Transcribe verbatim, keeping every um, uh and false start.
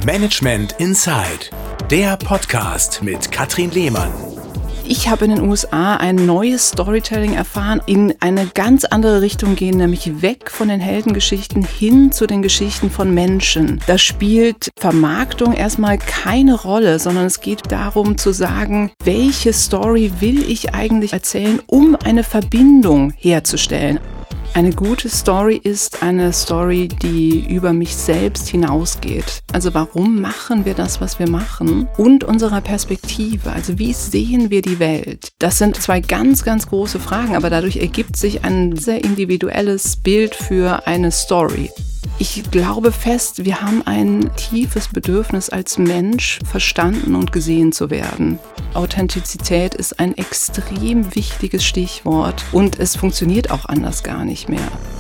Management Inside, der Podcast mit Katrin Lehmann. Ich habe in den U S A ein neues Storytelling erfahren, in eine ganz andere Richtung gehen, nämlich weg von den Heldengeschichten hin zu den Geschichten von Menschen. Da spielt Vermarktung erstmal keine Rolle, sondern es geht darum zu sagen, welche Story will ich eigentlich erzählen, um eine Verbindung herzustellen. Eine gute Story ist eine Story, die über mich selbst hinausgeht. Also warum machen wir das, was wir machen? Und unserer Perspektive, also wie sehen wir die Welt? Das sind zwei ganz, ganz große Fragen, aber dadurch ergibt sich ein sehr individuelles Bild für eine Story. Ich glaube fest, wir haben ein tiefes Bedürfnis als Mensch, verstanden und gesehen zu werden. Authentizität ist ein extrem wichtiges Stichwort und es funktioniert auch anders gar nicht mehr.